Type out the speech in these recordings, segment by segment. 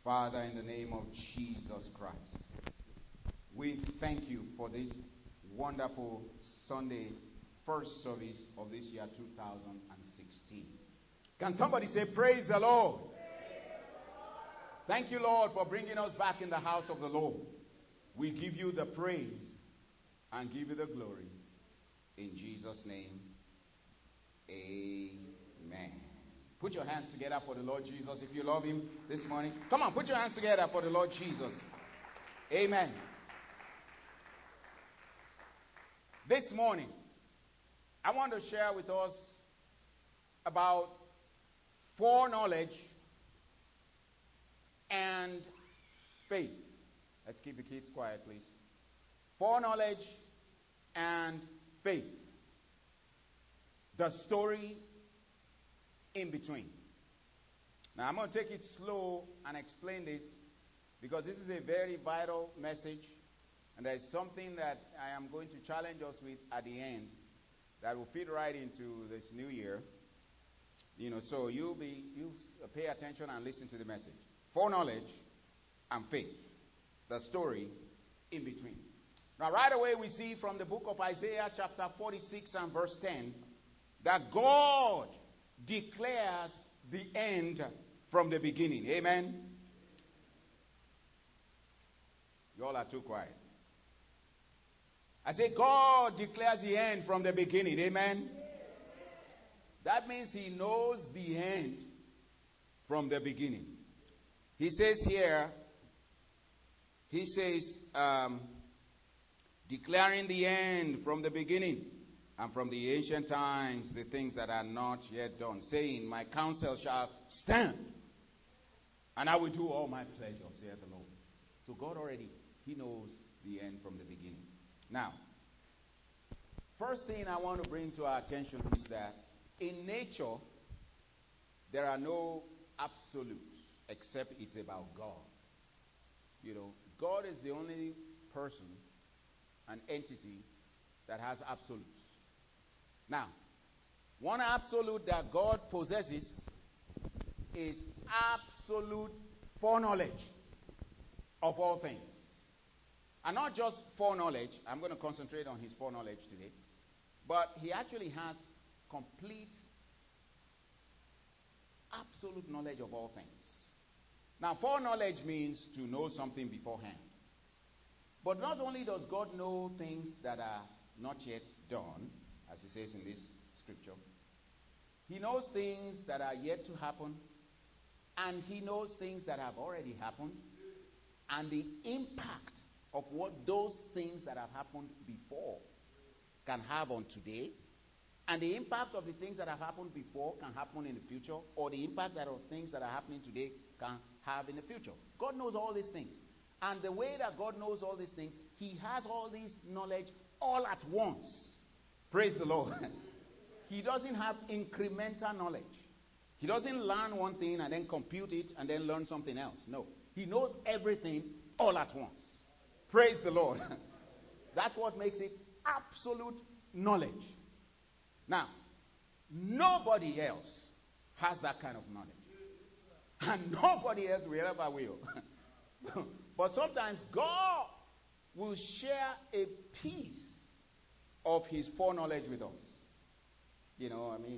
Father, in the name of Jesus Christ, we thank you for this wonderful Sunday, first service of this year 2016. Can somebody say, praise the Lord? Thank you, Lord, for bringing us back in the house of the Lord. We give you the praise and give you the glory. In Jesus' name, amen. Put your hands together for the Lord Jesus if you love him this morning. Come on, put your hands together for the Lord Jesus. Amen. This morning, I want to share with us about foreknowledge and faith. Let's keep the kids quiet, please. Foreknowledge and faith. The story in between. Now, I'm going to take it slow and explain this because this is a very vital message, and there is something that I am going to challenge us with at the end that will fit right into this new year. So you pay attention and listen to the message. Foreknowledge and faith. The story in between. Now, right away we see from the book of Isaiah chapter 46 and verse 10 that God declares the end from the beginning. Amen? You all are too quiet. I say God declares the end from the beginning. Amen? That means he knows the end from the beginning. He says here, declaring the end from the beginning and from the ancient times, the things that are not yet done, saying, my counsel shall stand, and I will do all my pleasure, saith the Lord. So God already, he knows the end from the beginning. Now, first thing I want to bring to our attention is that in nature, there are no absolutes, except it's about God. God is the only person, an entity, that has absolutes. Now, one absolute that God possesses is absolute foreknowledge of all things. And not just foreknowledge, I'm going to concentrate on his foreknowledge today, but he actually has complete, absolute knowledge of all things. Now, foreknowledge means to know something beforehand. But not only does God know things that are not yet done, as he says in this scripture, he knows things that are yet to happen, and he knows things that have already happened, and the impact of what those things that have happened before can have on today, and the impact of the things that have happened before can happen in the future, or the impact that of things that are happening today can have in the future. God knows all these things. And the way that God knows all these things, he has all this knowledge all at once. Praise the Lord. He doesn't have incremental knowledge. He doesn't learn one thing and then compute it and then learn something else. No. He knows everything all at once. Praise the Lord. That's what makes it absolute knowledge. Now, nobody else has that kind of knowledge. And nobody else will ever will. But sometimes God will share a piece of his foreknowledge with us. If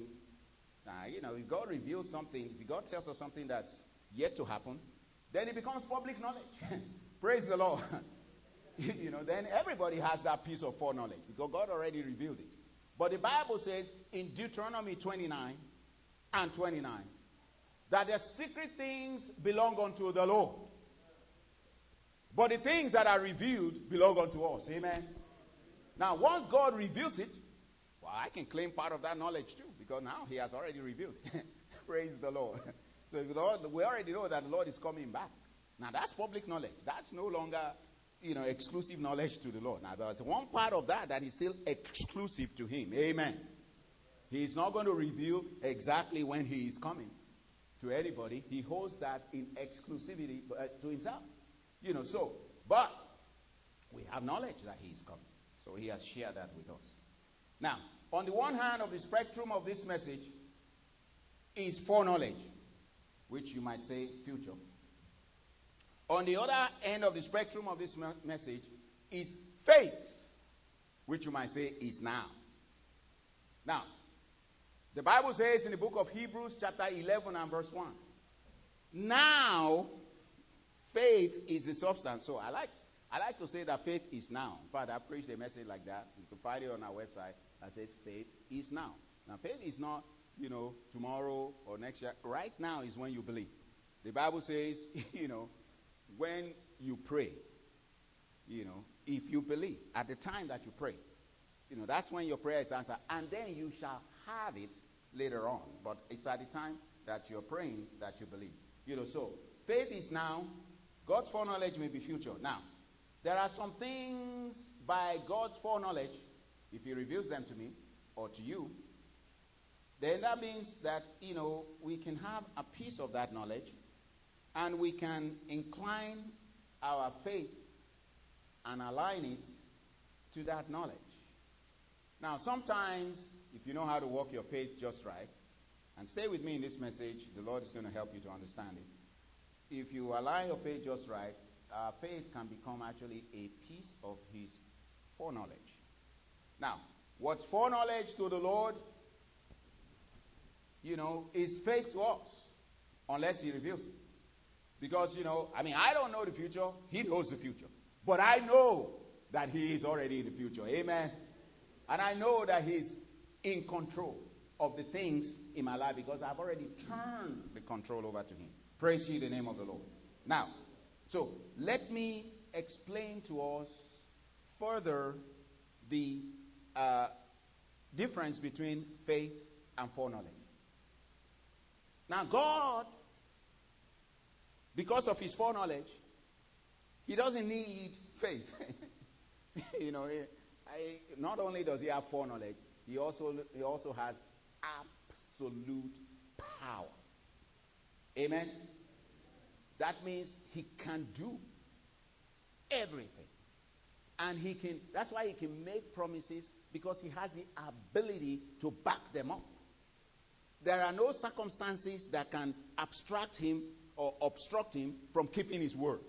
God reveals something, if God tells us something that's yet to happen, then it becomes public knowledge. Praise the Lord. Then everybody has that piece of foreknowledge because God already revealed it. But the Bible says in Deuteronomy 29 and 29 that the secret things belong unto the Lord. But the things that are revealed belong unto us. Amen. Now, once God reveals it, well, I can claim part of that knowledge too, because now he has already revealed it. Praise the Lord. So we already know that the Lord is coming back. Now, that's public knowledge. That's no longer, exclusive knowledge to the Lord. Now, there's one part of that is still exclusive to him. Amen. He's not going to reveal exactly when he is coming to anybody. He holds that in exclusivity to himself. But we have knowledge that he is coming. So he has shared that with us. Now, on the one hand of the spectrum of this message is foreknowledge, which you might say future. On the other end of the spectrum of this message is faith, which you might say is now. Now, the Bible says in the book of Hebrews chapter 11 and verse 1, now faith is the substance. So I like to say that faith is now. In fact, I preached a message like that. You can find it on our website that says faith is now. Now, faith is not, tomorrow or next year. Right now is when you believe. The Bible says, when you pray, if you believe at the time that you pray, that's when your prayer is answered. And then you shall have it later on. But it's at the time that you're praying that you believe. So faith is now. God's foreknowledge may be future. Now, there are some things by God's foreknowledge, if he reveals them to me or to you, then that means that, we can have a piece of that knowledge and we can incline our faith and align it to that knowledge. Now, sometimes, if you know how to walk your faith just right, and stay with me in this message, the Lord is going to help you to understand it. If you align your faith just right, faith can become actually a piece of his foreknowledge. Now, what's foreknowledge to the Lord, is faith to us, unless he reveals it. Because, I don't know the future. He knows the future. But I know that he is already in the future. Amen. And I know that he's in control of the things in my life because I've already turned the control over to him. Praise ye the name of the Lord. Now, so let me explain to us further the difference between faith and foreknowledge. Now, God, because of his foreknowledge, he doesn't need faith. Not only does he have foreknowledge, he also has absolute power. Amen? That means he can do everything. And that's why he can make promises, because he has the ability to back them up. There are no circumstances that can abstract him or obstruct him from keeping his word.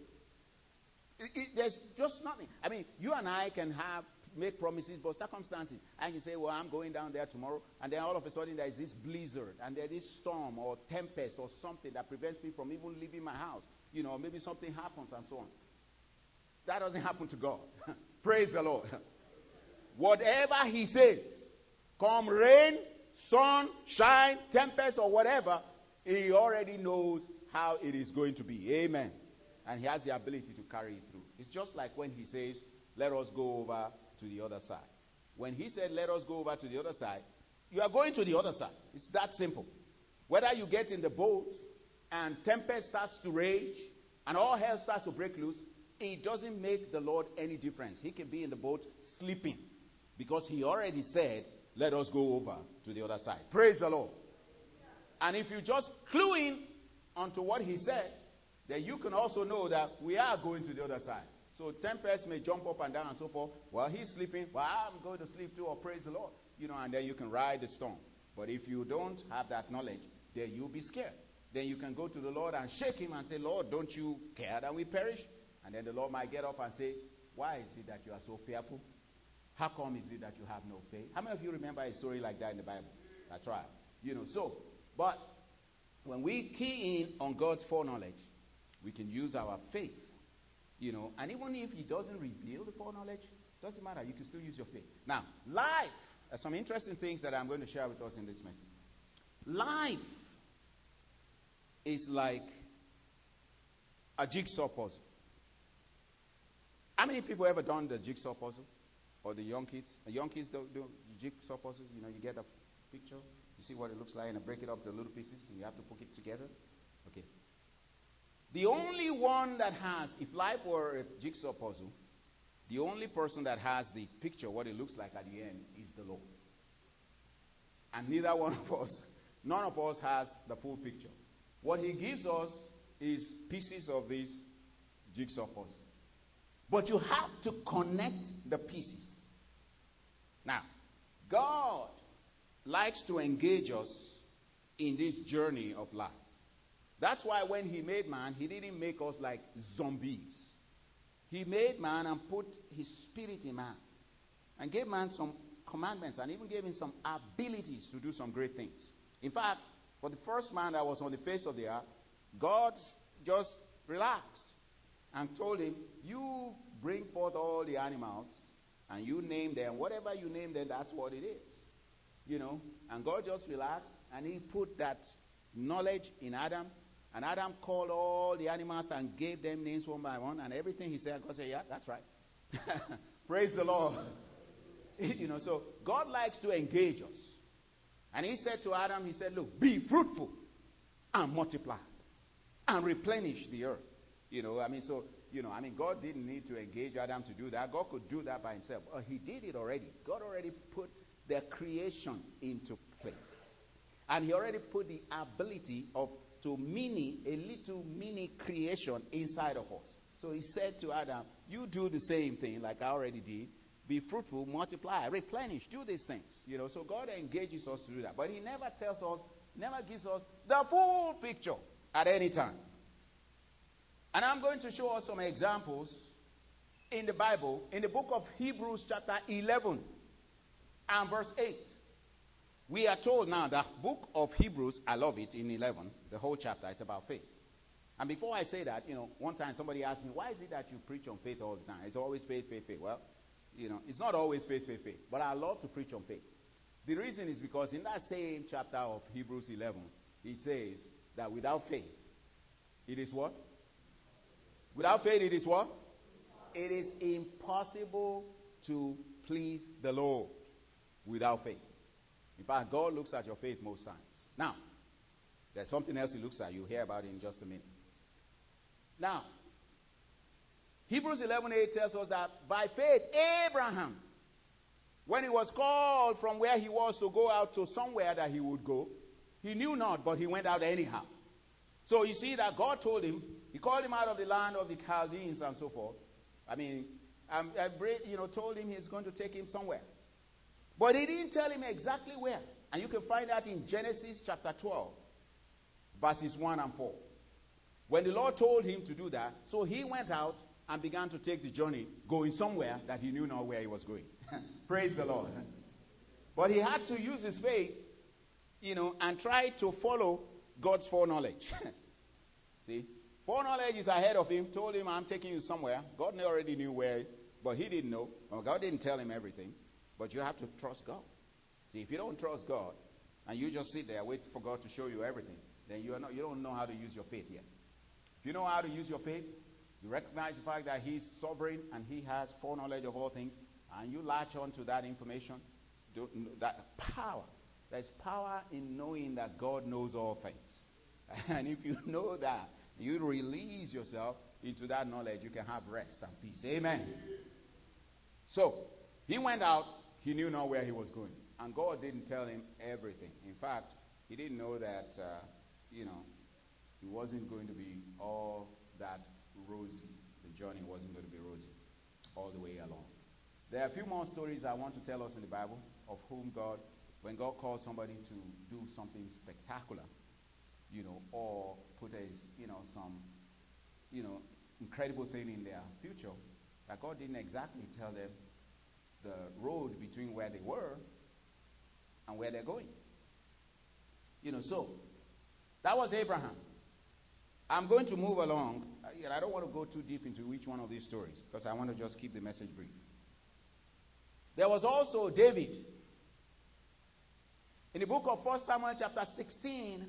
There's just nothing. You and I can make promises, but circumstances. I can say, well, I'm going down there tomorrow, and then all of a sudden there is this blizzard, and there's this storm or tempest or something that prevents me from even leaving my house. Maybe something happens and so on. That doesn't happen to God. Praise the Lord. Whatever he says, come rain, sun, shine, tempest, or whatever, he already knows how it is going to be. Amen. And he has the ability to carry it through. It's just like when he says, let us go over to the other side. When he said, let us go over to the other side, you are going to the other side. It's that simple. Whether you get in the boat and tempest starts to rage and all hell starts to break loose, it doesn't make the Lord any difference. He can be in the boat sleeping because he already said, let us go over to the other side. Praise the Lord. And if you just clue in onto what he said, then you can also know that we are going to the other side. So tempest may jump up and down and so forth. While he's sleeping, well, I'm going to sleep too, or praise the Lord. And then you can ride the storm. But if you don't have that knowledge, then you'll be scared. Then you can go to the Lord and shake him and say, Lord, don't you care that we perish? And then the Lord might get up and say, why is it that you are so fearful? How come is it that you have no faith? How many of you remember a story like that in the Bible? That's right. But when we key in on God's foreknowledge, we can use our faith, and even if he doesn't reveal the foreknowledge, doesn't matter. You can still use your faith. Now, life, there's some interesting things that I'm going to share with us in this message. Life is like a jigsaw puzzle. How many people ever done the jigsaw puzzle? Or the young kids? The young kids do jigsaw puzzle. You get a picture, you see what it looks like, and break it up to little pieces, and you have to put it together. Okay. The only one that has, if life were a jigsaw puzzle, the only person that has the picture, what it looks like at the end, is the Lord. And none of us has the full picture. What he gives us is pieces of this jigsaw puzzle. But you have to connect the pieces. Now, God likes to engage us in this journey of life. That's why when he made man, he didn't make us like zombies. He made man and put his spirit in man and gave man some commandments and even gave him some abilities to do some great things. In fact, for the first man that was on the face of the earth, God just relaxed and told him, you bring forth all the animals and you name them. Whatever you name them, that's what it is. And God just relaxed and he put that knowledge in Adam. And Adam called all the animals and gave them names one by one. And everything he said, God said, yeah, that's right. Praise the Lord. So God likes to engage us. And he said to Adam, he said, look, be fruitful and multiply and replenish the earth. God didn't need to engage Adam to do that. God could do that by himself. He did it already. God already put the creation into place. And he already put the ability a little mini creation inside of us. So he said to Adam, you do the same thing like I already did. Be fruitful, multiply, replenish, do these things. So God engages us to do that. But he never gives us the full picture at any time. And I'm going to show us some examples in the Bible, in the book of Hebrews chapter 11 and verse 8. We are told now the book of Hebrews, I love it, in 11, the whole chapter, it's about faith. And before I say that, one time somebody asked me, why is it that you preach on faith all the time? It's always faith, faith, faith. Well, it's not always faith, faith, faith. But I love to preach on faith. The reason is because in that same chapter of Hebrews 11, it says that without faith, it is what? Without faith, it is what? It is impossible to please the Lord without faith. In fact, God looks at your faith most times. Now, there's something else he looks at. You'll hear about it in just a minute. Now, Hebrews 11:8 tells us that by faith, Abraham, when he was called from where he was to go out to somewhere that he would go, he knew not, but he went out anyhow. So you see that God told him, he called him out of the land of the Chaldeans and so forth. Told him he's going to take him somewhere. But he didn't tell him exactly where. And you can find that in Genesis chapter 12, verses 1 and 4. When the Lord told him to do that, so he went out and began to take the journey, going somewhere that he knew not where he was going. Praise the Lord. But he had to use his faith, and try to follow God's foreknowledge. See? Foreknowledge is ahead of him, told him, I'm taking you somewhere. God already knew where, but he didn't know. Well, God didn't tell him everything. But you have to trust God. See, if you don't trust God, and you just sit there, wait for God to show you everything, then you don't know how to use your faith yet. If you know how to use your faith, you recognize the fact that he's sovereign and he has foreknowledge of all things, and you latch on to that information, that power. There's power in knowing that God knows all things. And if you know that, you release yourself into that knowledge, you can have rest and peace. Amen. So, he went out, he knew not where he was going. And God didn't tell him everything. In fact, he didn't know that, it wasn't going to be all that rosy. The journey wasn't going to be rosy all the way along. There are a few more stories I want to tell us in the Bible of whom God, when God calls somebody to do something spectacular, or put some incredible thing in their future, that God didn't exactly tell them the road between where they were and where they're going. So that was Abraham. I'm going to move along. I don't want to go too deep into each one of these stories because I want to just keep the message brief. There was also David. In the book of 1 Samuel chapter 16,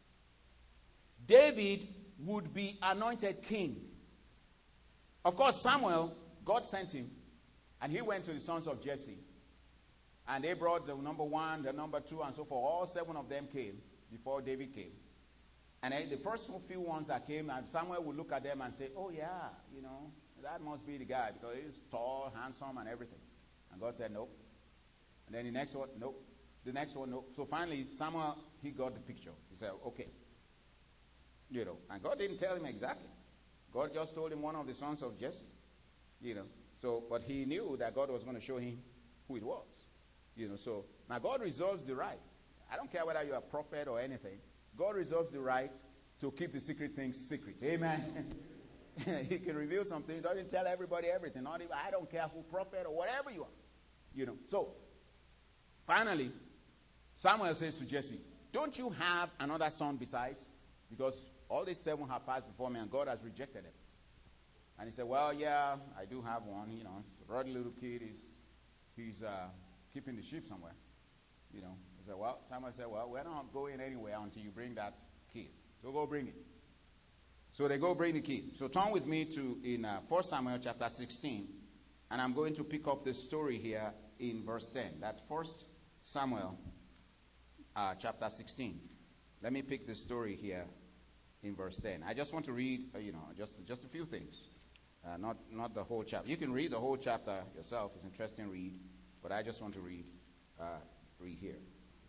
David would be anointed king. Of course, Samuel, God sent him, and he went to the sons of Jesse. And they brought the number 1, the number 2, and so forth. All 7 of them came before David came. And then the first few ones that came, and Samuel would look at them and say, oh yeah, that must be the guy because he's tall, handsome, and everything. And God said, nope. And then the next one, nope. The next one, nope. So finally, Samuel, he got the picture. He said, okay. And God didn't tell him exactly. God just told him one of the sons of Jesse. So, but he knew that God was going to show him who it was. So now God reserves the right. I don't care whether you're a prophet or anything. God reserves the right to keep the secret things secret. Amen. He can reveal something. He doesn't tell everybody everything. Not even, I don't care who, prophet or whatever you are. So, finally, Samuel says to Jesse, don't you have another son besides? Because all these 7 have passed before me and God has rejected them. And he said, well, yeah, I do have one. Ruddy little kid. He's keeping the sheep somewhere. He said, well, Samuel said, well, we're not going anywhere until you bring that kid. So go bring it. So they go bring the kid. So turn with me to 1 Samuel chapter 16. And I'm going to pick up the story here in verse 10. That's 1 Samuel chapter 16. Let me pick the story here in verse 10. I just want to read, just a few things. Not the whole chapter. You can read the whole chapter yourself. It's an interesting read. But I just want to read here.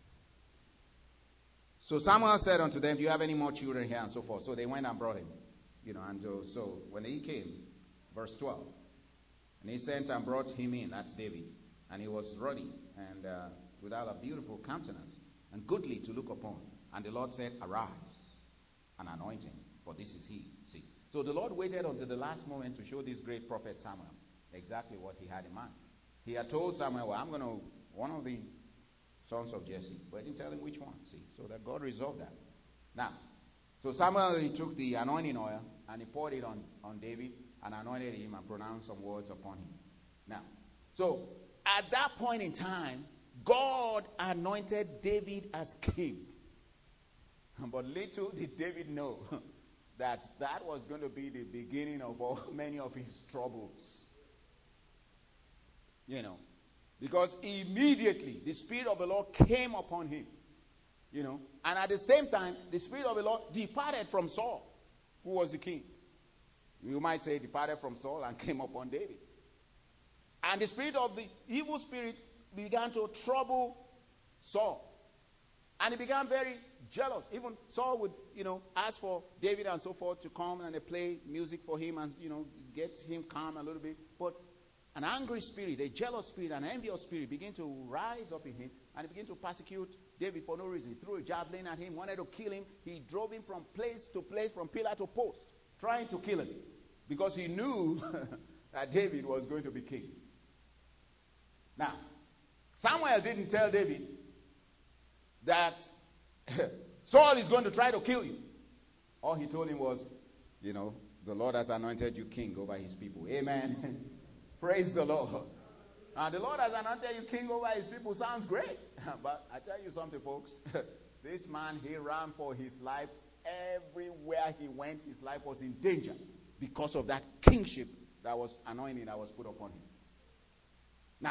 So Samuel said unto them, do you have any more children here? And so forth. So they went and brought him. And so when he came, verse 12, and he sent and brought him in, that's David, and he was ruddy and without a beautiful countenance and goodly to look upon. And the Lord said, arise and anoint him, for this is he. See, so the Lord waited until the last moment to show this great prophet Samuel exactly what he had in mind. He had told Samuel, well, one of the sons of Jesse, but he didn't tell him which one. See, so that God resolved that. Now, so Samuel, he took the anointing oil and he poured it on David and anointed him and pronounced some words upon him. Now, so at that point in time, God anointed David as king. But little did David know that was going to be the beginning of many of his troubles. Because immediately the Spirit of the Lord came upon him. And at the same time, the Spirit of the Lord departed from Saul, who was the king. You might say departed from Saul and came upon David. And the spirit of the evil spirit began to trouble Saul. And he became very jealous. Even Saul would, ask for David and so forth to come and they play music for him and, get him calm a little bit. But an angry spirit, a jealous spirit, an envious spirit began to rise up in him and he began to persecute David for no reason. He threw a javelin at him, wanted to kill him. He drove him from place to place, from pillar to post, trying to kill him because he knew that David was going to be king. Now, Samuel didn't tell David that Saul is going to try to kill you. All he told him was, the Lord has anointed you king over his people. Amen. Praise the Lord. And the Lord has anointed you king over his people. Sounds great. But I tell you something, folks. This man, he ran for his life. Everywhere he went, his life was in danger because of that kingship that was anointing that was put upon him. Now,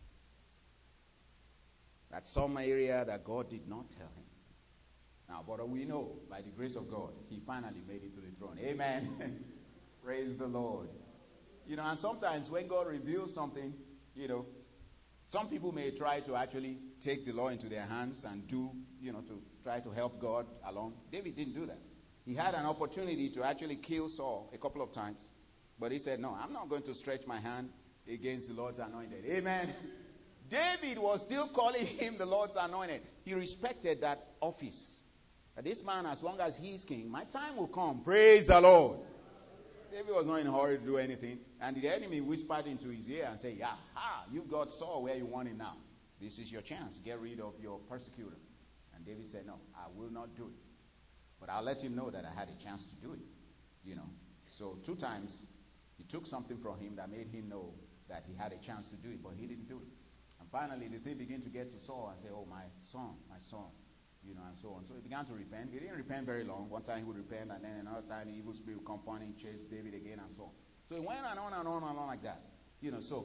that's some area that God did not tell him. Now, but we know, by the grace of God, he finally made it to the throne. Amen. Praise the Lord. And sometimes when God reveals something, some people may try to actually take the law into their hands and to try to help God along. David didn't do that. He had an opportunity to actually kill Saul a couple of times. But he said, no, I'm not going to stretch my hand against the Lord's anointed. Amen. David was still calling him the Lord's anointed. He respected that office. This man, as long as he's king, my time will come. Praise the Lord. David was not in a hurry to do anything. And the enemy whispered into his ear and said, you've got Saul where you want him now. This is your chance. Get rid of your persecutor. And David said, no, I will not do it. But I'll let him know that I had a chance to do it. So 2 times he took something from him that made him know that he had a chance to do it, but he didn't do it. And finally the thing began to get to Saul and say, oh, my son, and so on. So he began to repent. He didn't repent very long. One time he would repent, and then another time the evil spirit would come upon him, chase David again, and so on. So it went on and on and on like that. So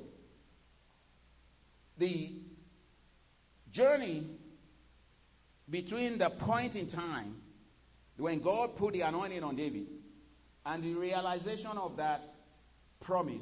the journey between the point in time when God put the anointing on David and the realization of that promise,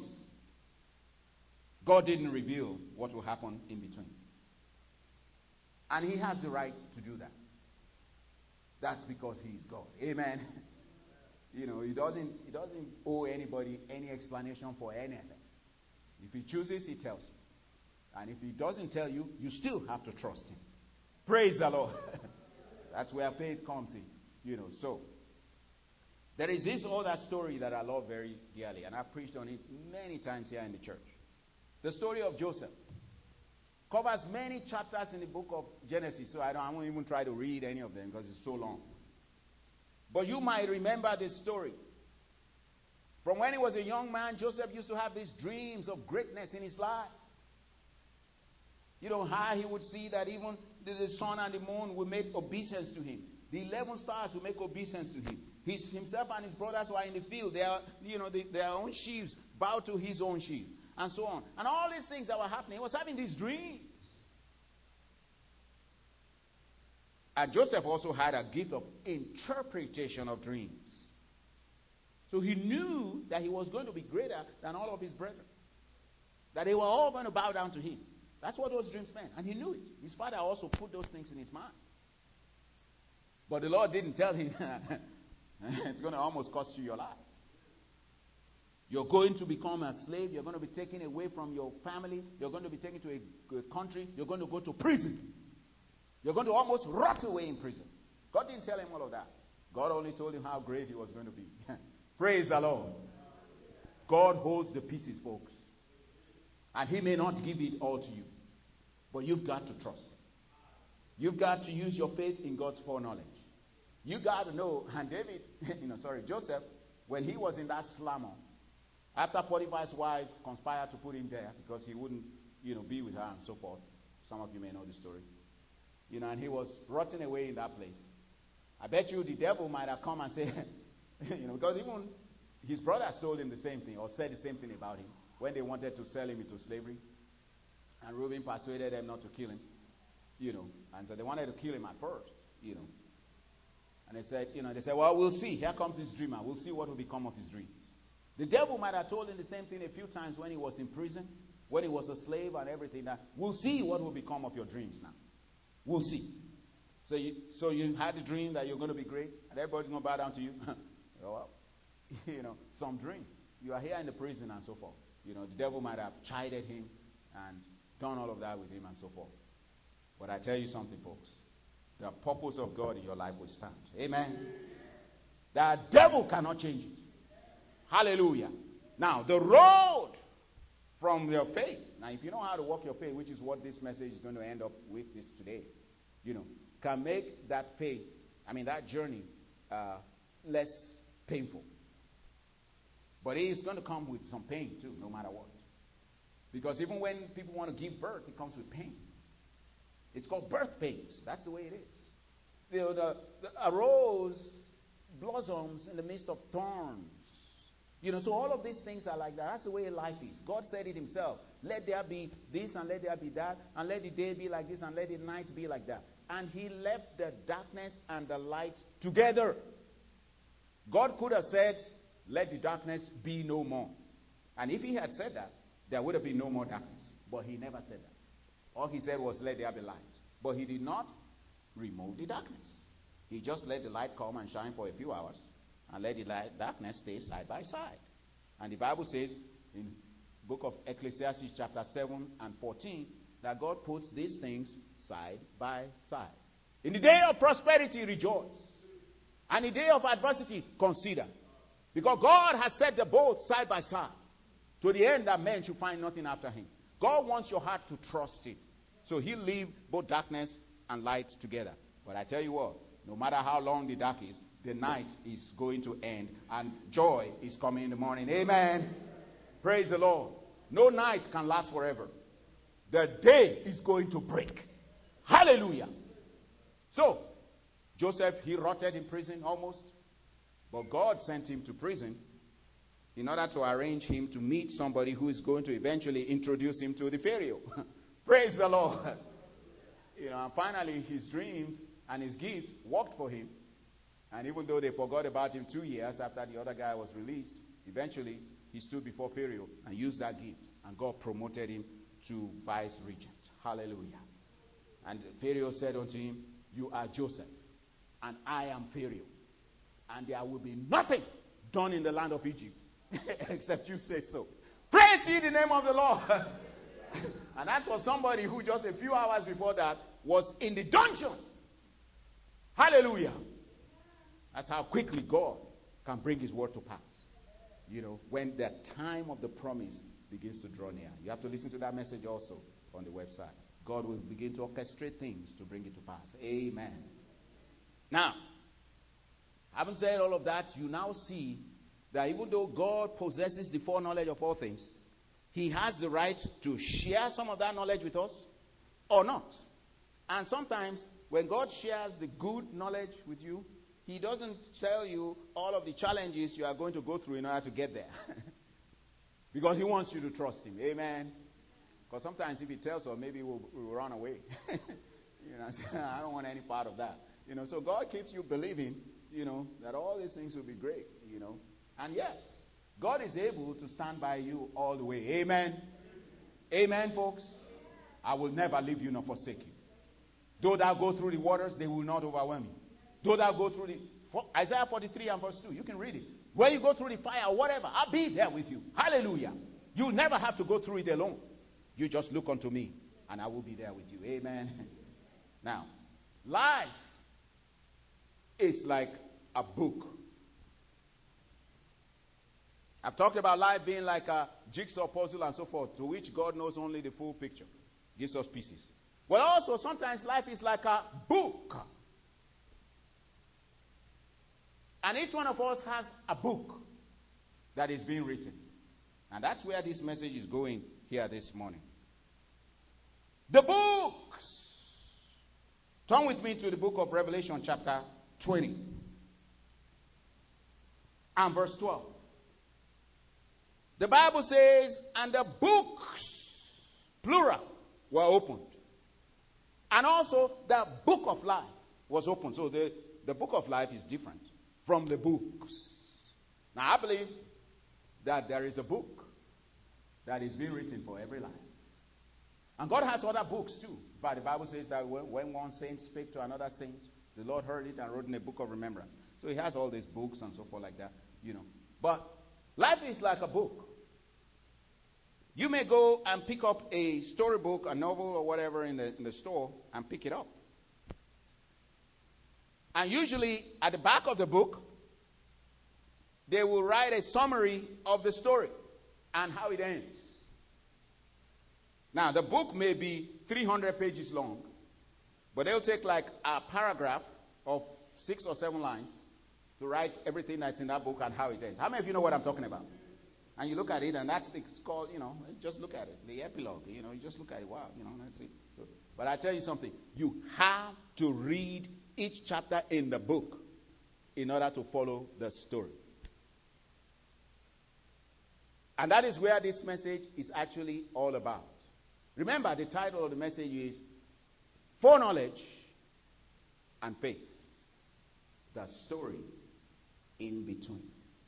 God didn't reveal what will happen in between. And he has the right to do that. That's because he is God. Amen. He doesn't owe anybody any explanation for anything. If he chooses, he tells you. And if he doesn't tell you, you still have to trust him. Praise the Lord. That's where faith comes in. So There is this other story that I love very dearly, and I've preached on it many times here in the church. The story of Joseph covers many chapters in the book of Genesis, so I won't even try to read any of them because it's so long. But you might remember this story. From when he was a young man, Joseph used to have these dreams of greatness in his life. You know how he would see that even the sun and the moon would make obeisance to him. The 11 stars would make obeisance to him. Himself and his brothers were in the field. Their own sheaves bowed to his own sheaf, and so on. And all these things that were happening, he was having these dreams. And Joseph also had a gift of interpretation of dreams. So he knew that he was going to be greater than all of his brethren. That they were all going to bow down to him. That's what those dreams meant. And he knew it. His father also put those things in his mind. But the Lord didn't tell him it's going to almost cost you your life. You're going to become a slave. You're going to be taken away from your family. You're going to be taken to a country. You're going to go to prison. You're going to almost rot away in prison. God didn't tell him all of that. God only told him how great he was going to be. Praise the Lord. God holds the pieces, folks. And he may not give it all to you. But you've got to trust him. You've got to use your faith in God's foreknowledge. You got to know, and Joseph, when he was in that slumber, after Potiphar's wife conspired to put him there because he wouldn't, be with her and so forth. Some of you may know the story. And he was rotting away in that place. I bet you the devil might have come and said, because even his brothers told him the same thing or said the same thing about him when they wanted to sell him into slavery. And Reuben persuaded them not to kill him, and so they wanted to kill him at first, And they said, well, we'll see. Here comes this dreamer. We'll see what will become of his dreams. The devil might have told him the same thing a few times when he was in prison, when he was a slave and everything. That we'll see what will become of your dreams now. We'll see. So you had the dream that you're going to be great and everybody's going to bow down to you. Well, some dream. You are here in the prison and so forth. The devil might have chided him and done all of that with him and so forth. But I tell you something, folks. The purpose of God in your life will stand. Amen. The devil cannot change it. Hallelujah. Now, the road from your faith. Now, if you know how to walk your faith, which is what this message is going to end up with this today, can make that faith, that journey less painful. But it's going to come with some pain too, no matter what. Because even when people want to give birth, it comes with pain. It's called birth pains. That's the way it is. A rose blossoms in the midst of thorns. So all of these things are like that. That's the way life is. God said it himself. Let there be this and let there be that. And let the day be like this and let the night be like that. And he left the darkness and the light together. God could have said, let the darkness be no more. And if he had said that, there would have been no more darkness. But he never said that. All he said was, let there be light. But he did not remove the darkness. He just let the light come and shine for a few hours. And let the darkness stay side by side. And the Bible says in the book of Ecclesiastes chapter 7 and 14 that God puts these things side by side. In the day of prosperity, rejoice. And in the day of adversity, consider. Because God has set the both side by side to the end that men should find nothing after him. God wants your heart to trust him. So he'll leave both darkness and light together. But I tell you what, no matter how long the dark is, the night is going to end and joy is coming in the morning. Amen. Praise the Lord. No night can last forever. The day is going to break. Hallelujah. So, Joseph, he rotted in prison almost. But God sent him to prison in order to arrange him to meet somebody who is going to eventually introduce him to the Pharaoh. Praise the Lord. And finally his dreams and his gifts worked for him. And even though they forgot about him 2 years after the other guy was released, eventually he stood before Pharaoh and used that gift. And God promoted him to vice regent. Hallelujah. And Pharaoh said unto him, you are Joseph, and I am Pharaoh. And there will be nothing done in the land of Egypt except you say so. Praise ye the name of the Lord. And that's for somebody who just a few hours before that was in the dungeon. Hallelujah. That's how quickly God can bring his word to pass. You know, when the time of the promise begins to draw near. You have to listen to that message also on the website. God will begin to orchestrate things to bring it to pass. Amen. Now, having said all of that, you now see that even though God possesses the foreknowledge of all things, he has the right to share some of that knowledge with us or not. And sometimes when God shares the good knowledge with you, he doesn't tell you all of the challenges you are going to go through in order to get there. Because he wants you to trust him. Amen. Because sometimes if he tells us, maybe we'll run away. You know, I don't want any part of that. You know, so God keeps you believing, you know, that all these things will be great, you know. And yes, God is able to stand by you all the way. Amen. Amen, folks. I will never leave you nor forsake you. Though thou go through the waters, they will not overwhelm you. Though thou go through Isaiah 43 and verse 2, you can read it. When you go through the fire or whatever, I'll be there with you. Hallelujah. You'll never have to go through it alone. You just look unto me and I will be there with you. Amen. Now, life is like a book. I've talked about life being like a jigsaw puzzle and so forth, to which God knows only the full picture. Gives us pieces. But also, sometimes life is like a book. And each one of us has a book that is being written. And that's where this message is going here this morning. The books. Turn with me to the book of Revelation chapter 20. And verse 12. The Bible says, and the books, plural, were opened. And also the book of life was opened. So the book of life is different from the books. Now I believe that there is a book that is being written for every life. And God has other books too. In fact, the Bible says that when one saint spake to another saint, the Lord heard it and wrote in a book of remembrance. So he has all these books and so forth like that, you know. But life is like a book. You may go and pick up a storybook, a novel or whatever in the store and pick it up. And usually at the back of the book, they will write a summary of the story and how it ends. Now, the book may be 300 pages long, but they'll take like a paragraph of 6 or 7 lines to write everything that's in that book and how it ends. How many of you know what I'm talking about? And you look at it, and it's called, you know, just look at it. The epilogue, you know, you just look at it. Wow, you know, that's it. So, but I tell you something. You have to read each chapter in the book in order to follow the story. And that is where this message is actually all about. Remember, the title of the message is Foreknowledge and Faith. The story in between.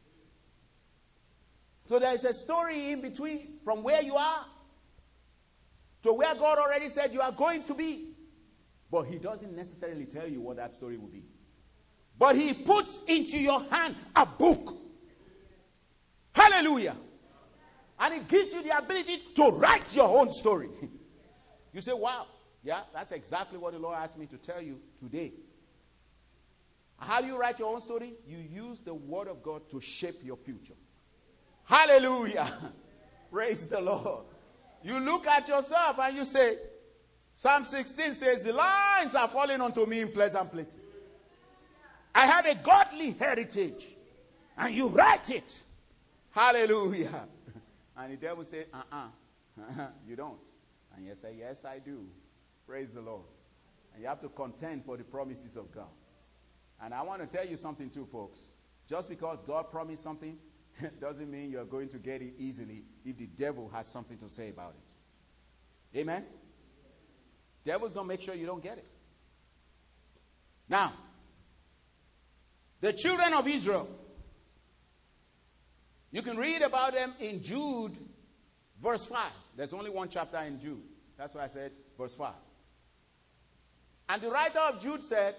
So there is a story in between from where you are to where God already said you are going to be. But he doesn't necessarily tell you what that story will be. But he puts into your hand a book. Hallelujah. And it gives you the ability to write your own story. You say, wow, yeah, that's exactly what the Lord asked me to tell you today. How do you write your own story? You use the word of God to shape your future. Hallelujah. Praise the Lord. You look at yourself and you say, Psalm 16 says, the lines are falling onto me in pleasant places. I have a godly heritage. And you write it. Hallelujah. And the devil say, you don't. And you say, yes, I do. Praise the Lord. And you have to contend for the promises of God. And I want to tell you something too, folks. Just because God promised something doesn't mean you're going to get it easily if the devil has something to say about it. Amen? Devil's going to make sure you don't get it. Now, the children of Israel, you can read about them in Jude, verse 5. There's only one chapter in Jude. That's why I said verse 5. And the writer of Jude said,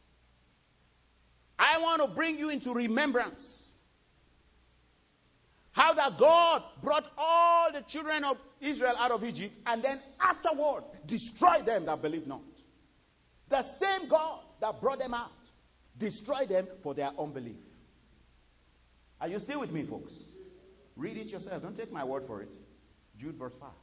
I want to bring you into remembrance how that God brought all the children of Israel out of Egypt and then afterward destroyed them that believe not. The same God that brought them out destroyed them for their unbelief. Are you still with me, folks? Read it yourself. Don't take my word for it. Jude verse 5.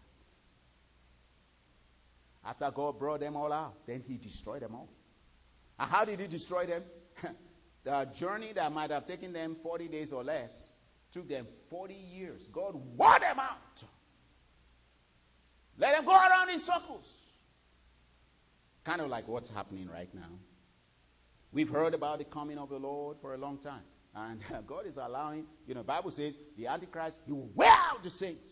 After God brought them all out, then he destroyed them all. And how did he destroy them? The journey that might have taken them 40 days or less took them 40 years. God wore them out. Let them go around in circles. Kind of like what's happening right now. We've heard about the coming of the Lord for a long time. And God is allowing, the Bible says, the Antichrist, he will wear out the saints.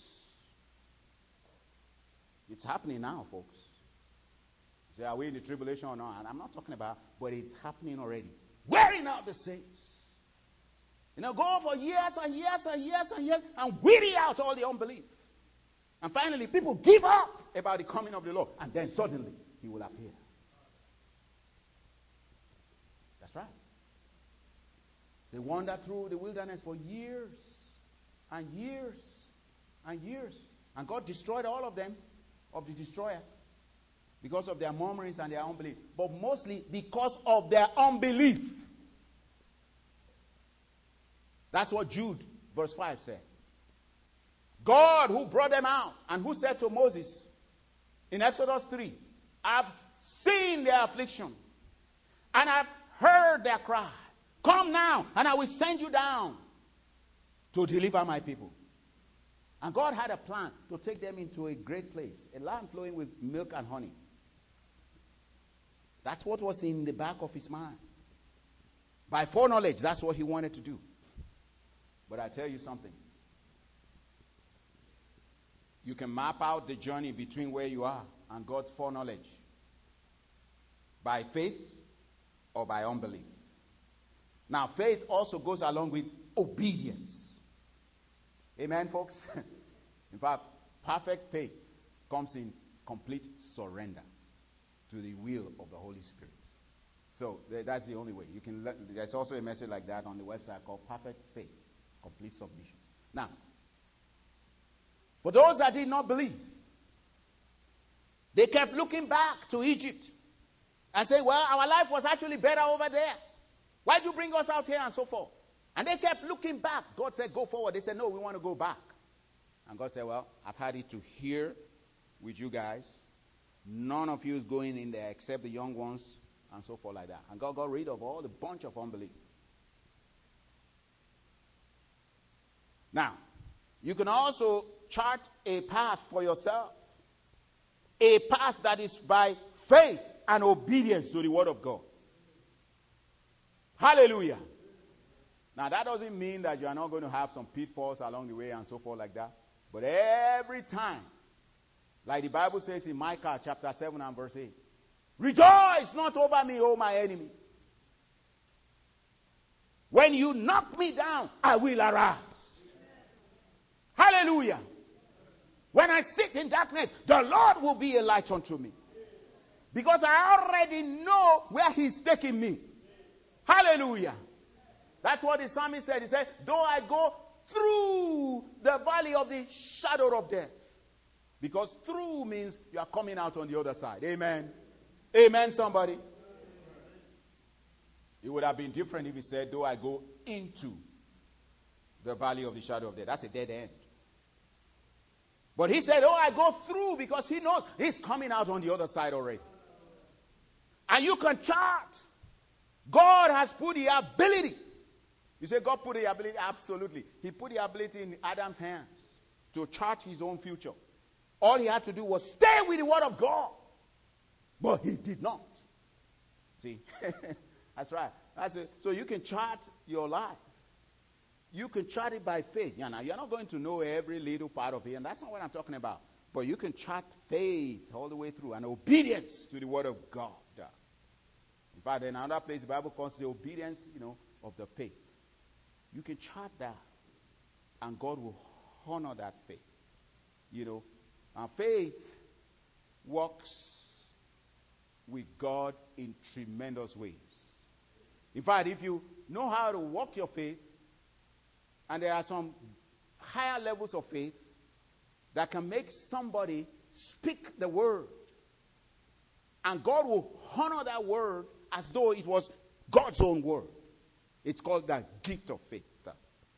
It's happening now, folks. Say, are we in the tribulation or not? And I'm not talking about, but it's happening already. Wearing out the saints. Go for years and years and years and years and weary out all the unbelief. And finally, people give up about the coming of the Lord. And then suddenly, he will appear. That's right. They wandered through the wilderness for years and years and years. And God destroyed all of them, of the destroyer, because of their murmurings and their unbelief. But mostly because of their unbelief. That's what Jude verse 5 said. God who brought them out and who said to Moses in Exodus 3, I've seen their affliction and I've heard their cry. Come now and I will send you down to deliver my people. And God had a plan to take them into a great place, a land flowing with milk and honey. That's what was in the back of his mind. By foreknowledge, that's what he wanted to do. But I tell you something. You can map out the journey between where you are and God's foreknowledge by faith or by unbelief. Now, faith also goes along with obedience. Amen, folks? In fact, perfect faith comes in complete surrender to the will of the Holy Spirit. So that's the only way. There's also a message like that on the website called Perfect Faith, Complete Submission. Now, for those that did not believe, they kept looking back to Egypt and say, well, our life was actually better over there. Why'd you bring us out here and so forth? And they kept looking back. God said, go forward. They said, no, we want to go back. And God said, well, I've had it to here with you guys. None of you is going in there except the young ones and so forth like that. And God got rid of all the bunch of unbelief. Now, you can also chart a path for yourself. A path that is by faith and obedience to the word of God. Hallelujah. Now, that doesn't mean that you are not going to have some pitfalls along the way and so forth like that. But every time, like the Bible says in Micah chapter 7 and verse 8, rejoice not over me, O my enemy. When you knock me down, I will arise. Hallelujah. When I sit in darkness, the Lord will be a light unto me. Because I already know where he's taking me. Hallelujah. That's what the psalmist said. He said, though I go through the valley of the shadow of death. Because through means you are coming out on the other side. Amen. Amen, somebody. It would have been different if he said, though I go into the valley of the shadow of death. That's a dead end. But he said, oh, I go through, because he knows he's coming out on the other side already. And you can chart. God has put the ability. You say God put the ability? Absolutely. He put the ability in Adam's hands to chart his own future. All he had to do was stay with the word of God. But he did not. See? That's right. So you can chart your life. You can chart it by faith. You're not going to know every little part of it, and that's not what I'm talking about. But you can chart faith all the way through and obedience to the word of God. In fact, in another place, the Bible calls the obedience, of the faith. You can chart that, and God will honor that faith. And faith works with God in tremendous ways. In fact, if you know how to walk your faith, and there are some higher levels of faith that can make somebody speak the word, and God will honor that word as though it was God's own word. It's called the gift of faith.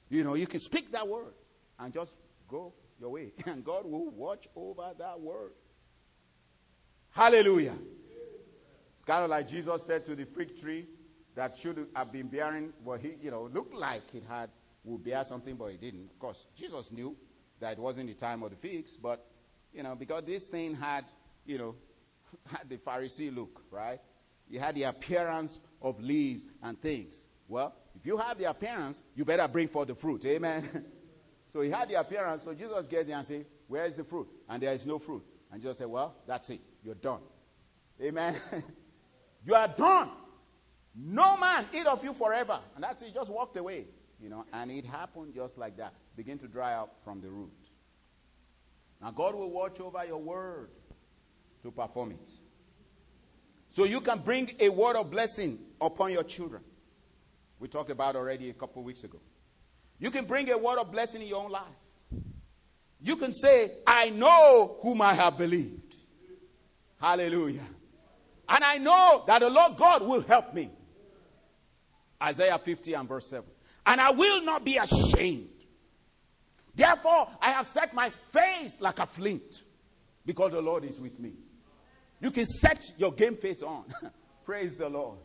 You can speak that word and just go your way. And God will watch over that word. Hallelujah. It's kind of like Jesus said to the fig tree that should have been bearing, well, he, looked like it would bear something, but it didn't. Of course, Jesus knew that it wasn't the time of the figs, but, because this thing had had the Pharisee look, right? It had the appearance of leaves and things. Well, if you have the appearance, you better bring forth the fruit. Amen. So he had the appearance, so Jesus gets there and says, where is the fruit? And there is no fruit. And Jesus said, well, that's it. You're done. Amen. You are done. No man eat of you forever. And that's it. He just walked away. And it happened just like that. Begin to dry up from the root. Now God will watch over your word to perform it. So you can bring a word of blessing upon your children. We talked about already a couple of weeks ago. You can bring a word of blessing in your own life. You can say, I know whom I have believed. Hallelujah. And I know that the Lord God will help me. Isaiah 50 and verse 7. And I will not be ashamed. Therefore, I have set my face like a flint, because the Lord is with me. You can set your game face on. Praise the Lord.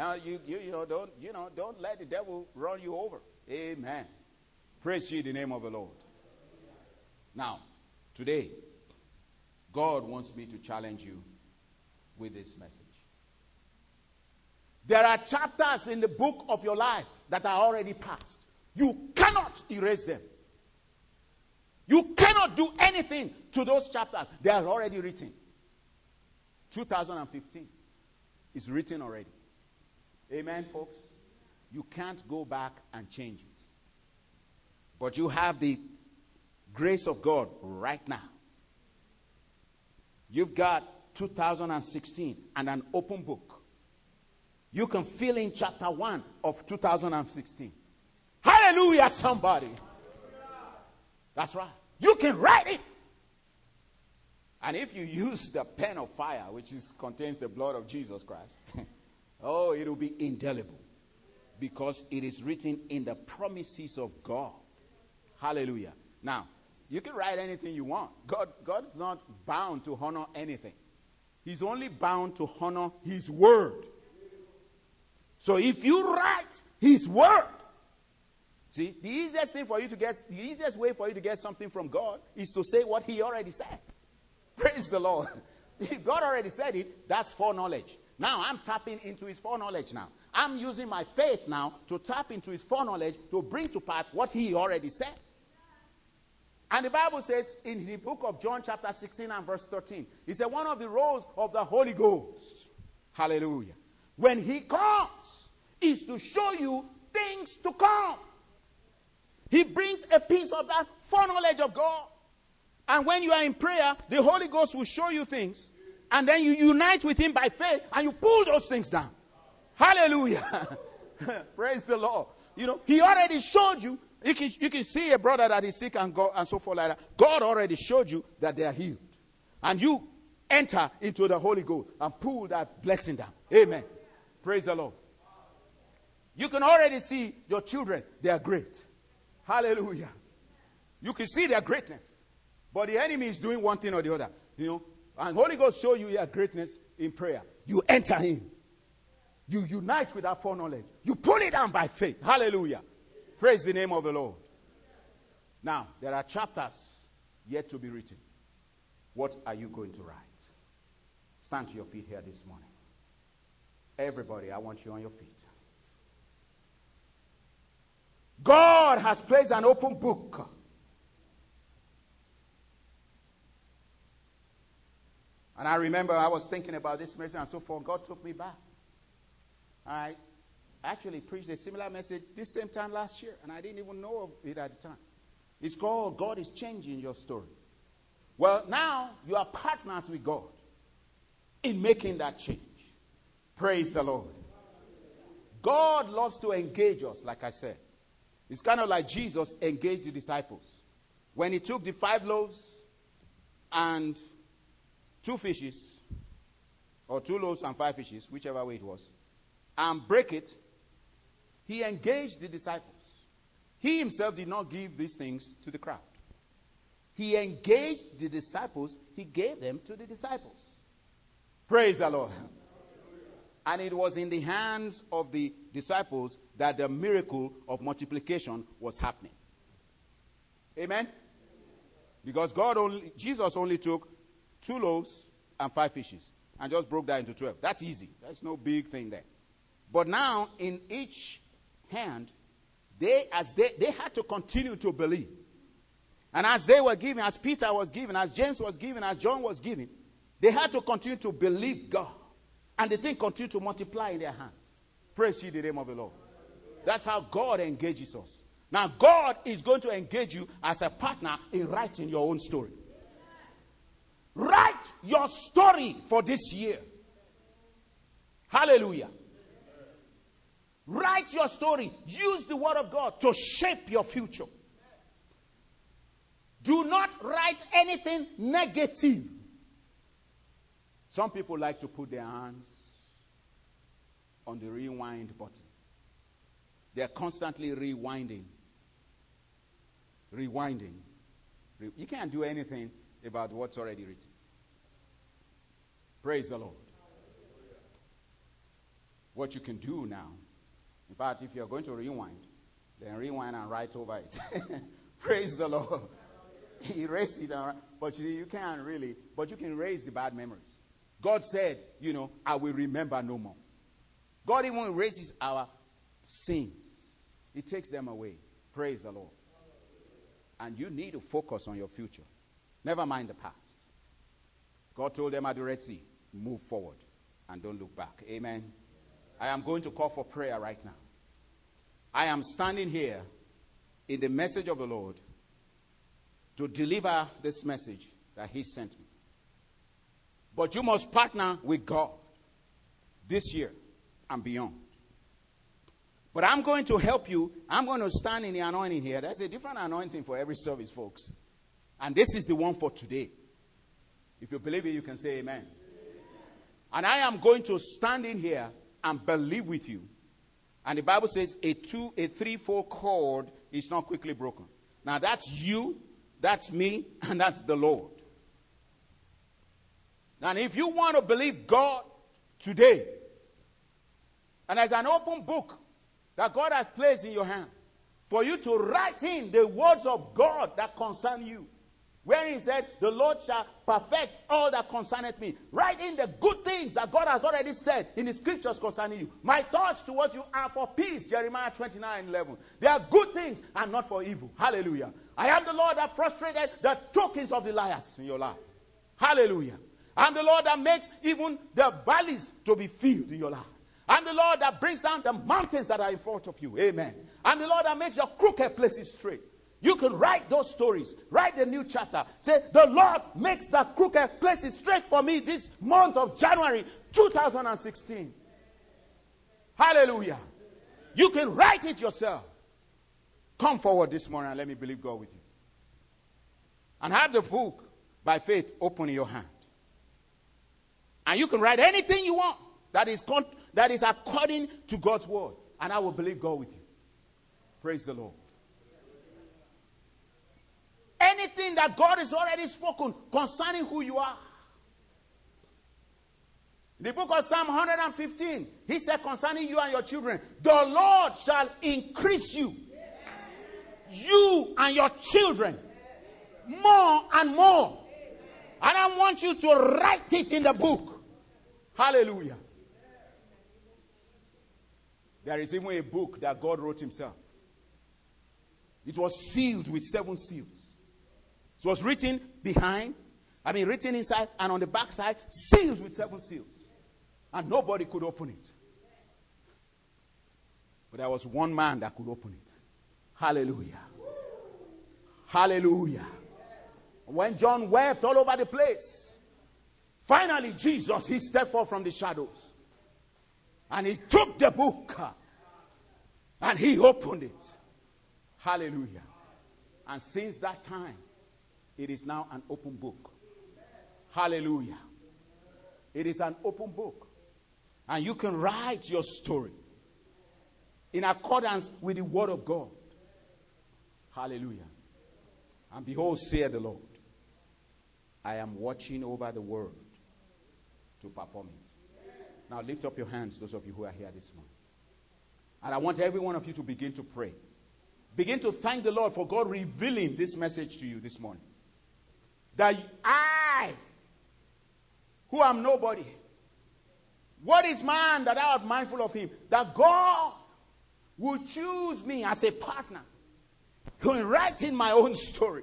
Don't let the devil run you over. Amen. Praise ye the name of the Lord. Now, today, God wants me to challenge you with this message. There are chapters in the book of your life that are already past. You cannot erase them. You cannot do anything to those chapters. They are already written. 2015 is written already. Amen, folks? You can't go back and change it. But you have the grace of God right now. You've got 2016 and an open book. You can fill in chapter 1 of 2016. Hallelujah, somebody. That's right. You can write it. And if you use the pen of fire, which contains the blood of Jesus Christ, it will be indelible. Because it is written in the promises of God. Hallelujah. Now, you can write anything you want. God is not bound to honor anything. He's only bound to honor his word. So if you write his word, see, the easiest way for you to get something from God is to say what he already said. Praise the Lord. If God already said it, that's foreknowledge. Now I'm tapping into his foreknowledge now. I'm using my faith now to tap into his foreknowledge to bring to pass what he already said. And the Bible says in the book of John chapter 16 and verse 13, he said one of the roles of the Holy Ghost, hallelujah, when he comes is to show you things to come. He brings a piece of that foreknowledge of God. And when you are in prayer, the Holy Ghost will show you things. And then you unite with him by faith and you pull those things down. Hallelujah. Praise the Lord. He already showed you. You can see a brother that is sick and go and so forth like that. God already showed you that they are healed. And you enter into the Holy Ghost and pull that blessing down. Amen. Praise the Lord. You can already see your children. They are great. Hallelujah. You can see their greatness. But the enemy is doing one thing or the other. And Holy Ghost show you your greatness in prayer. You enter in. You unite with that foreknowledge. You pull it down by faith. Hallelujah. Praise the name of the Lord. Now, there are chapters yet to be written. What are you going to write? Stand to your feet here this morning. Everybody, I want you on your feet. God has placed an open book. And I remember I was thinking about this message and so forth. God took me back. I actually preached a similar message this same time last year, and I didn't even know of it at the time. It's called God is Changing Your Story. Well, now you are partners with God in making that change. Praise the Lord. God loves to engage us, like I said. It's kind of like Jesus engaged the disciples. When he took the 5 loaves and 2 fishes, or 2 loaves and 5 fishes, whichever way it was, and break it, he engaged the disciples. He himself did not give these things to the crowd. He engaged the disciples. He gave them to the disciples. Praise the Lord. And it was in the hands of the disciples that the miracle of multiplication was happening. Amen? Because Jesus only took 2 loaves and 5 fishes and just broke that into 12. That's easy. That's no big thing there. But now, in each hand, they had to continue to believe. And as they were giving, as Peter was giving, as James was giving, as John was giving, they had to continue to believe God. And the thing continued to multiply in their hands. Praise ye the name of the Lord. That's how God engages us. Now, God is going to engage you as a partner in writing your own story. Write your story for this year. Hallelujah. Write your story. Use the word of God to shape your future. Do not write anything negative. Some people like to put their hands on the rewind button. They're constantly rewinding. You can't do anything about what's already written. Praise the Lord. What you can do now, in fact, if you're going to rewind, then rewind and write over it. Praise the Lord. Erase it, but you can't really, but you can erase the bad memories. God said, I will remember no more. God even erases our sins. He takes them away. Praise the Lord. And you need to focus on your future. Never mind the past. God told them at the Red Sea, move forward and don't look back. Amen. I am going to call for prayer right now. I am standing here in the message of the Lord to deliver this message that he sent me. But you must partner with God this year and beyond. But I'm going to help you. I'm going to stand in the anointing here. There's a different anointing for every service, folks. And this is the one for today. If you believe it, you can say amen. And I am going to stand in here and believe with you. And the Bible says a 3-4 cord is not quickly broken. Now that's you, that's me, and that's the Lord. And if you want to believe God today, and there's an open book that God has placed in your hand for you to write in the words of God that concern you. Where he said, the Lord shall perfect all that concerneth me. Write in the good things that God has already said in the scriptures concerning you. My thoughts towards you are for peace, Jeremiah 29:11. They are good things and not for evil. Hallelujah. I am the Lord that frustrated the tokens of the liars in your life. Hallelujah. I'm the Lord that makes even the valleys to be filled in your life. I'm the Lord that brings down the mountains that are in front of you. Amen. I'm the Lord that makes your crooked places straight. You can write those stories. Write the new chapter. Say, the Lord makes the crooked places straight for me this month of January 2016. Hallelujah. You can write it yourself. Come forward this morning and let me believe God with you. And have the book by faith open in your hand. And you can write anything you want that is according to God's word. And I will believe God with you. Praise the Lord. Anything that God has already spoken concerning who you are. In the book of Psalm 115, he said concerning you and your children, the Lord shall increase you. You and your children. More and more. And I want you to write it in the book. Hallelujah. There is even a book that God wrote himself. It was sealed with 7 seals. It was written written inside and on the back side, sealed with 7 seals. And nobody could open it. But there was one man that could open it. Hallelujah. Hallelujah. When John wept all over the place, finally Jesus, he stepped forth from the shadows. And he took the book and he opened it. Hallelujah. And since that time, it is now an open book. Hallelujah. It is an open book. And you can write your story in accordance with the word of God. Hallelujah. And behold, saith the Lord, I am watching over the word to perform it. Now lift up your hands, those of you who are here this morning. And I want every one of you to begin to pray. Begin to thank the Lord for God revealing this message to you this morning. That I, who am nobody, what is man that thou art mindful of him? That God will choose me as a partner in writing my own story.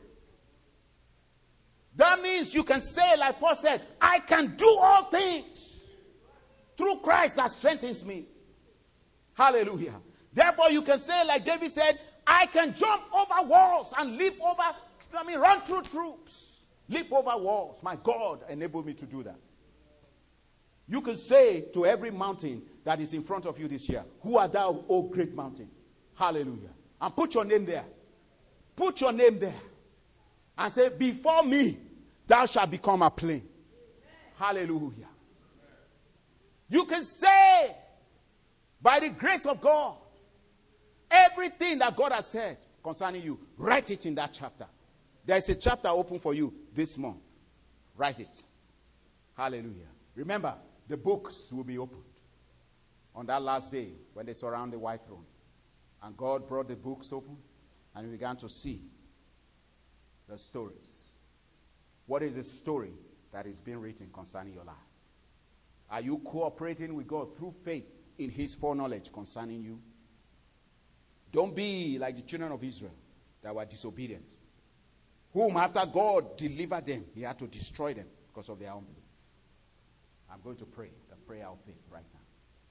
That means you can say, like Paul said, I can do all things through Christ that strengthens me. Hallelujah. Therefore, you can say, like David said, I can jump over walls and run through troops. Leap over walls. My God enabled me to do that. You can say to every mountain that is in front of you this year, who art thou, O great mountain? Hallelujah. And put your name there. Put your name there. And say, before me, thou shalt become a plain. Hallelujah. You can say, by the grace of God, everything that God has said concerning you, write it in that chapter. There is a chapter open for you this month. Write it. Hallelujah. Remember, the books will be opened on that last day when they surround the white throne. And God brought the books open and we began to see the stories. What is the story that is being written concerning your life? Are you cooperating with God through faith in his foreknowledge concerning you? Don't be like the children of Israel that were disobedient, whom after God delivered them, he had to destroy them because of their unbelief. I'm going to pray the prayer of faith right now.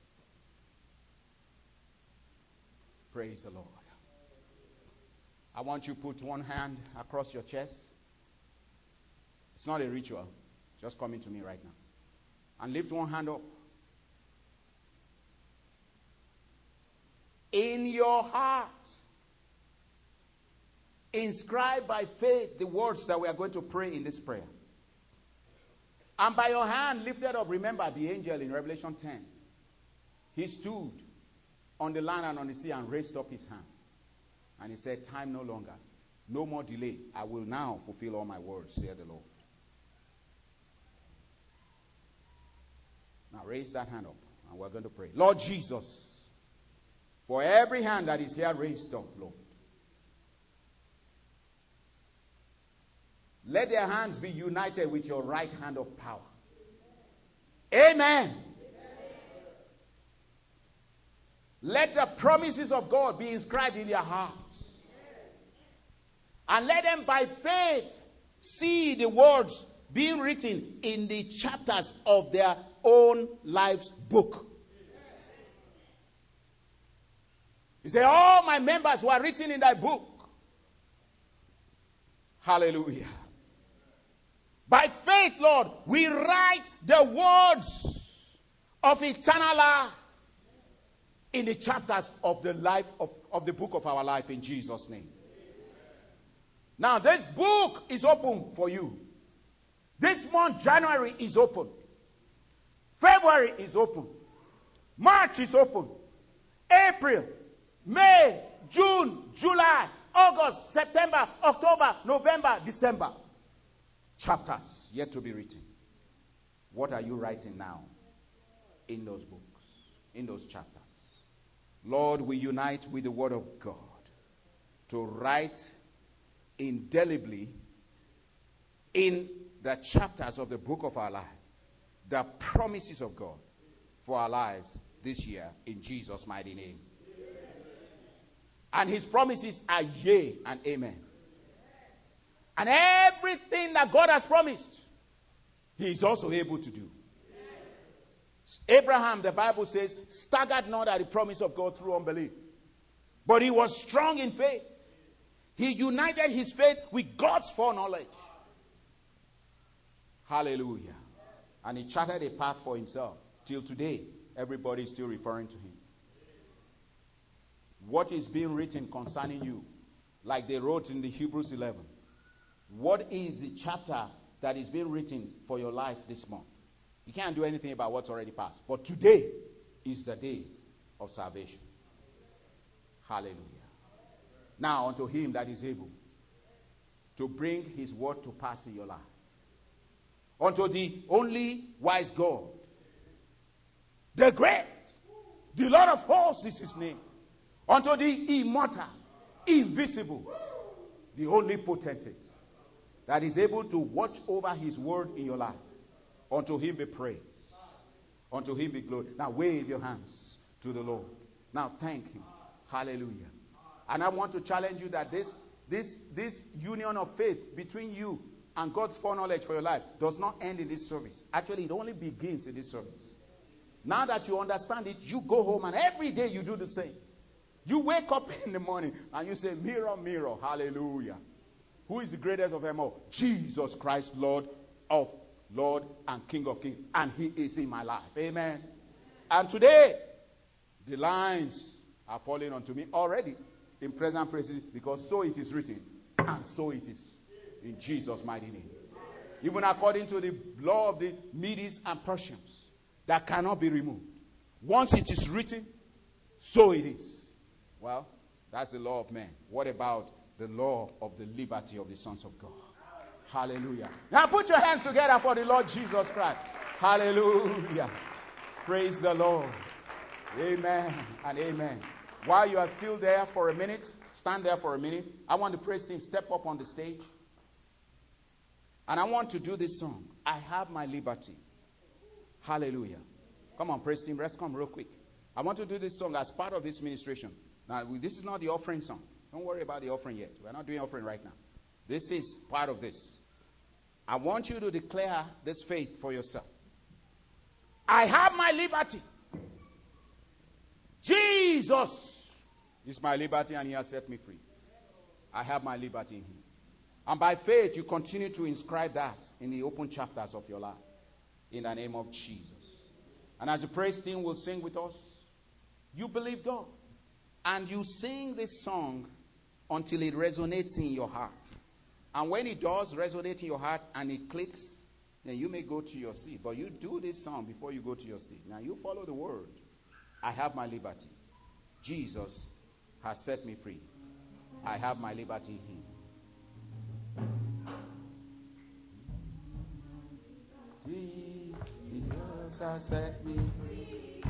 Praise the Lord. I want you to put one hand across your chest. It's not a ritual. Just coming to me right now. And lift one hand up. In your heart, inscribe by faith the words that we are going to pray in this prayer. And by your hand lifted up, remember the angel in Revelation 10. He stood on the land and on the sea and raised up his hand. And he said, time no longer, no more delay. I will now fulfill all my words, saith the Lord. Now raise that hand up and we're going to pray. Lord Jesus, for every hand that is here raised up, Lord, let their hands be united with your right hand of power. Amen. Let the promises of God be inscribed in their hearts. And let them by faith see the words being written in the chapters of their own life's book. You say, all my members were written in thy book. Hallelujah. By faith, Lord, we write the words of eternal life in the chapters of the life of the book of our life in Jesus' name. Now, this book is open for you. This month, January, is open. February is open. March is open. April, May, June, July, August, September, October, November, December. Chapters yet to be written. What are you writing now in those books, in those chapters? Lord, we unite with the word of God to write indelibly in the chapters of the book of our life the promises of God for our lives this year in Jesus' mighty name. And his promises are yea and amen. And everything that God has promised, he is also able to do. Abraham, the Bible says, staggered not at the promise of God through unbelief, but he was strong in faith. He united his faith with God's foreknowledge. Hallelujah. And he charted a path for himself. Till today, everybody is still referring to him. What is being written concerning you, like they wrote in the Hebrews 11? What is the chapter that is being written for your life this month? You can't do anything about what's already passed. But today is the day of salvation. Hallelujah. Now unto him that is able to bring his word to pass in your life. Unto the only wise God, the great, the Lord of hosts is his name. Unto the immortal, invisible, the only potentate, that is able to watch over his word in your life. Unto him be praise. Unto him be glory. Now wave your hands to the Lord. Now thank him. Hallelujah. And I want to challenge you that this union of faith between you and God's foreknowledge for your life does not end in this service. Actually, it only begins in this service. Now that you understand it, you go home and every day you do the same. You wake up in the morning and you say, mirror, mirror, hallelujah. Who is the greatest of them all? Jesus Christ, Lord and King of Kings. And he is in my life. Amen. And today, the lines are falling onto me already in present praises, because so it is written, and so it is in Jesus' mighty name. Even according to the law of the Medes and Persians, that cannot be removed. Once it is written, so it is. Well, that's the law of man. What about the law of the liberty of the sons of God? Hallelujah. Now put your hands together for the Lord Jesus Christ. Hallelujah. Praise the Lord. Amen and amen. While you are still there for a minute, stand there for a minute. I want the praise team step up on the stage. And I want to do this song. I have my liberty. Hallelujah. Come on, praise team. Let's come real quick. I want to do this song as part of this ministration. Now, this is not the offering song. Don't worry about the offering yet. We're not doing offering right now. This is part of this. I want you to declare this faith for yourself. I have my liberty. Jesus is my liberty and he has set me free. I have my liberty in him. And by faith, you continue to inscribe that in the open chapters of your life. In the name of Jesus. And as the praise team will sing with us, you believe God. And you sing this song until it resonates in your heart. And when it does resonate in your heart and it clicks, then you may go to your seat. But you do this song before you go to your seat. Now you follow the word. I have my liberty. Jesus has set me free. I have my liberty in him. Jesus has set me free.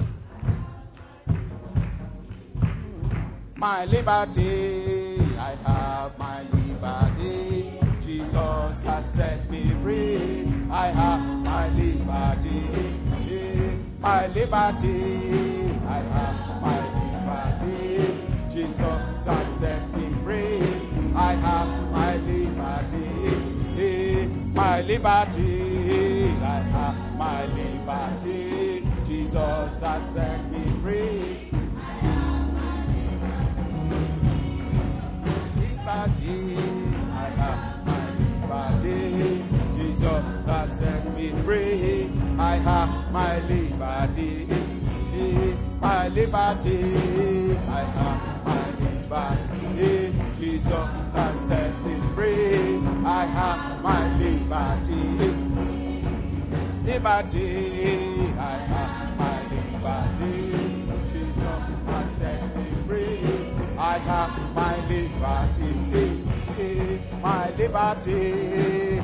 My liberty, I have my liberty. Jesus has set me free. I have my liberty. My liberty, I have my liberty. Jesus has set me free. I have my liberty. My liberty, I have my liberty. Jesus has set me free. Liberty, I have my liberty. Jesus has set me free. I have my liberty. My liberty, I have my liberty. Jesus has set me free. I have my liberty. Liberty, I have my liberty. Jesus has set me free. I have my liberty. My liberty.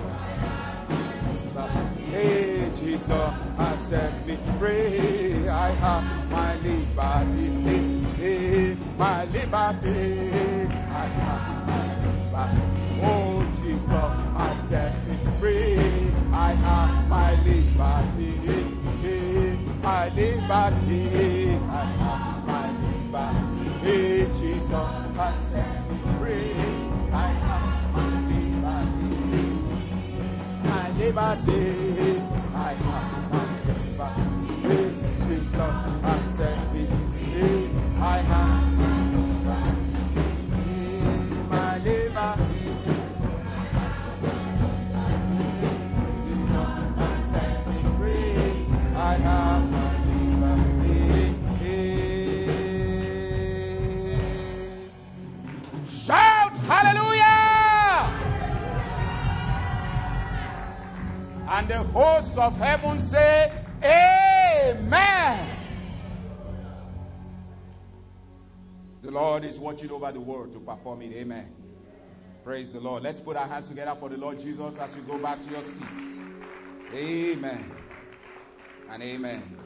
Hey, Jesus has set me free. I have my liberty. Hey, my liberty. I have my liberty. Oh, Jesus has set me free. I have my liberty. Hey, my liberty. I have my liberty. Hey, Jesus has set me free. I have my liberty. My liberty, I have my liberty. Jesus has set me free. I have my liberty. My liberty. Jesus has set me free. I have my liberty. Shout hallelujah! And the hosts of heaven say, Amen. The Lord is watching over the word to perform it. Amen. Praise the Lord. Let's put our hands together for the Lord Jesus as you go back to your seats. Amen and amen.